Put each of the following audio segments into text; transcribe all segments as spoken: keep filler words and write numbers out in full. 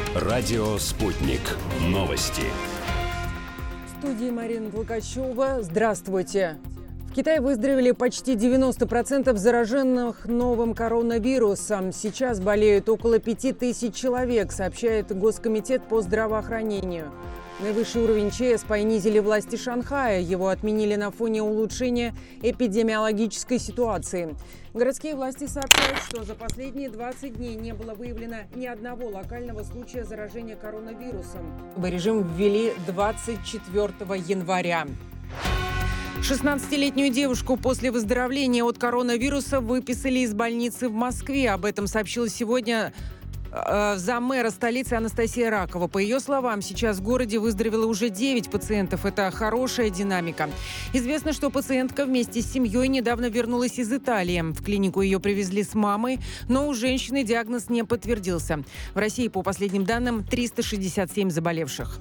Радио «Спутник». Новости. В студии Марина Толкачева. Здравствуйте. В Китае выздоровели почти девяносто процентов зараженных новым коронавирусом. Сейчас болеют около пяти тысяч человек, сообщает Госкомитет по здравоохранению. Наивысший уровень ЧС понизили власти Шанхая. Его отменили на фоне улучшения эпидемиологической ситуации. Городские власти сообщают, что за последние двадцать дней не было выявлено ни одного локального случая заражения коронавирусом. Режим ввели двадцать четвёртого января. шестнадцатилетнюю девушку после выздоровления от коронавируса выписали из больницы в Москве. Об этом сообщила сегодня э, заммэра столицы Анастасия Ракова. По ее словам, сейчас в городе выздоровело уже девять пациентов. Это хорошая динамика. Известно, что пациентка вместе с семьей недавно вернулась из Италии. В клинику ее привезли с мамой, но у женщины диагноз не подтвердился. В России, по последним данным, триста шестьдесят семь заболевших.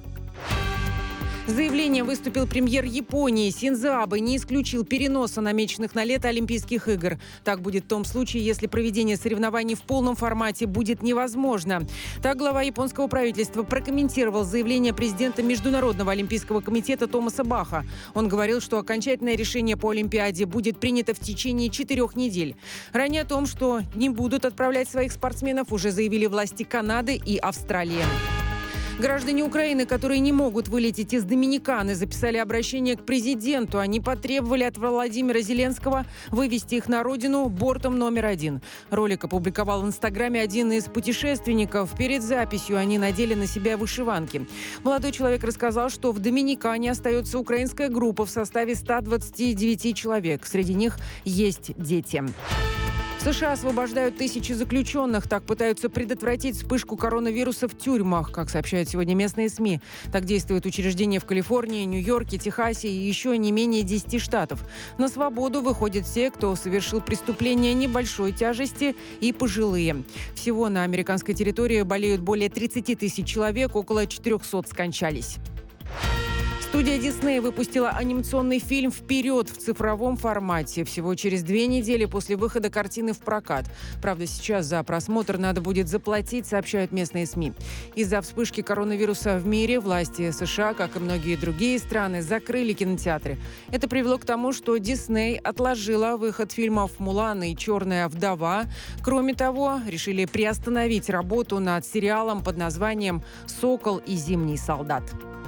С заявлением выступил премьер Японии. Синдзо Абэ не исключил переноса намеченных на лето Олимпийских игр. Так будет в том случае, если проведение соревнований в полном формате будет невозможно. Так глава японского правительства прокомментировал заявление президента Международного олимпийского комитета Томаса Баха. Он говорил, что окончательное решение по Олимпиаде будет принято в течение четырех недель. Ранее о том, что не будут отправлять своих спортсменов, уже заявили власти Канады и Австралии. Граждане Украины, которые не могут вылететь из Доминиканы, записали обращение к президенту. Они потребовали от Владимира Зеленского вывести их на родину бортом номер один. Ролик опубликовал в Инстаграме один из путешественников. Перед записью они надели на себя вышиванки. Молодой человек рассказал, что в Доминикане остается украинская группа в составе ста двадцати девяти человек. Среди них есть дети. В США освобождают тысячи заключенных. Так пытаются предотвратить вспышку коронавируса в тюрьмах, как сообщают сегодня местные СМИ. Так действуют учреждения в Калифорнии, Нью-Йорке, Техасе и еще не менее десяти штатов. На свободу выходят все, кто совершил преступления небольшой тяжести, и пожилые. Всего на американской территории болеют более тридцати тысяч человек, около четырехсот скончались. Студия Disney выпустила анимационный фильм «Вперед» в цифровом формате. Всего через две недели после выхода картины в прокат. Правда, сейчас за просмотр надо будет заплатить, сообщают местные СМИ. Из-за вспышки коронавируса в мире власти США, как и многие другие страны, закрыли кинотеатры. Это привело к тому, что Disney отложила выход фильмов «Мулан» и «Черная вдова». Кроме того, решили приостановить работу над сериалом под названием «Сокол и зимний солдат».